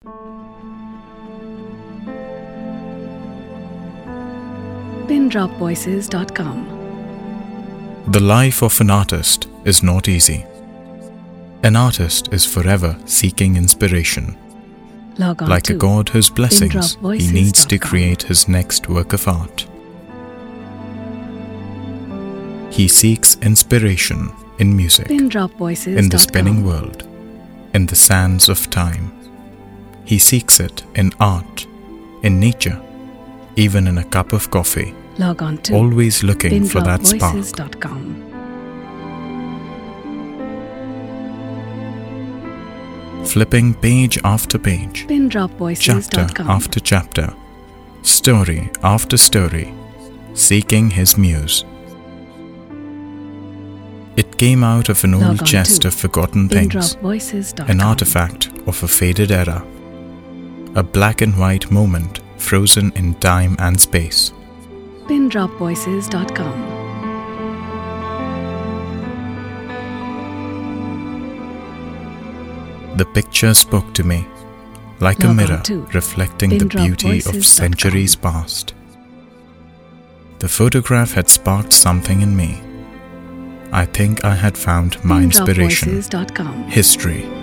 PinDropVoices.com. The life of an artist is not easy. An artist is forever seeking inspiration. Log on Like to a god whose blessings he needs to PinDropVoices.com. create his next work of art. He seeks inspiration in music, PinDropVoices.com. in the spinning world, in the sands of time. He seeks it in art, in nature, even in a cup of coffee, Log on to always looking for that spark. PinDropVoices.com. Flipping page after page, chapter PinDropVoices.com. after chapter, story after story, seeking his muse. It came out of an Log old on chest to of forgotten things, PinDropVoices.com. an artifact of a faded era, a black and white moment frozen in time and space. PinDropVoices.com. The picture spoke to me, like a Log on mirror to reflecting the beauty of PinDropVoices.com. centuries past. The photograph had sparked something in me. I think I had found my inspiration, PinDropVoices.com. history.